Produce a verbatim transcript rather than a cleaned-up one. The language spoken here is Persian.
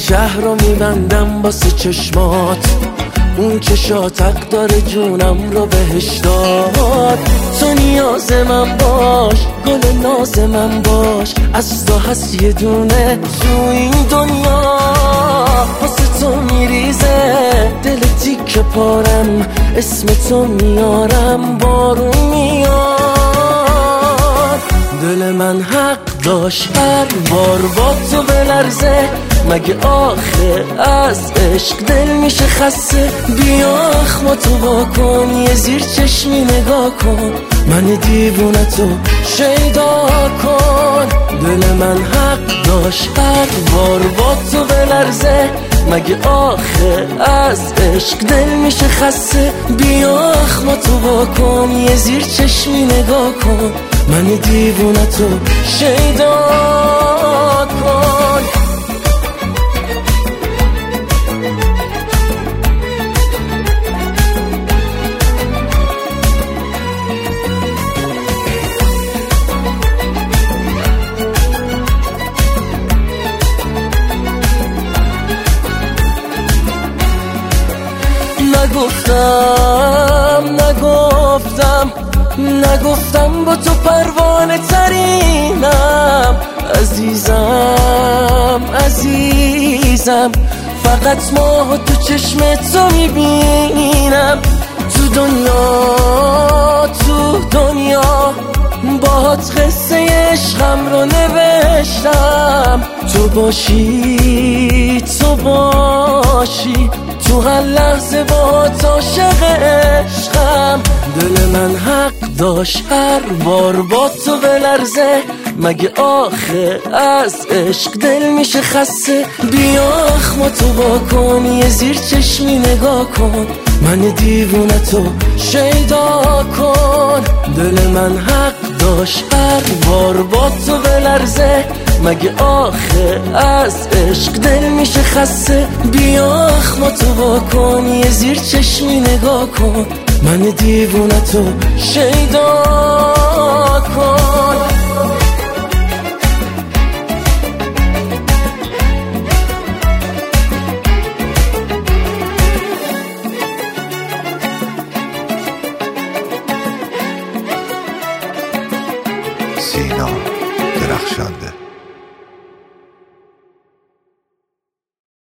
شهر رو میبندم واسه چشمات، اون چشات حق داره جونم رو بهش داد. تو نیاز من باش، گل ناز من باش، از تو هست یه دونه تو این دنیا. واسه تو میریزه دل تیکه پارم، اسم تو میارم بارون میاد. دل من حق داشت هر بار با تو بلرزه، مگه آخه از عشق دل میشه خسته؟ بیا اخماتو واکن، یه زیر چشمی نگاه کن، من دیوونه تو شیدا کن. دل من حق داشت هر بار با تو بلرزه، مگه آخه از عشق دل میشه خسته؟ بیا اخماتو واکن، یه زیر چشمی نگاه کن، من دیوونه تو شیدا کن. نگفتم نگفتم نگفتم با تو پروانه ترینم، عزیزم عزیزم، فقط ماه تو چشم تو میبینم. تو دنیا تو دنیا باهات قصه عشقم رو نوشتم. تو باشی تو باشی تو هر لحظه باهات عاشق عشقم. دل من حق داشت هر بار با تو بلرزه، مگه آخه از عشق دل میشه خسته؟ بیا اخماتو واکن، یه زیر چشمی نگاه کن، من دیوونه تو شیدا کن. دل من حق داشت هر بار با تو بلرزه، مگه آخه از عشق دل میشه خسته؟ بیا اخماتو واکن، یه زیر چشمی نگاه کن، من دیوونه تو شیدا کن. سینا درخشنده.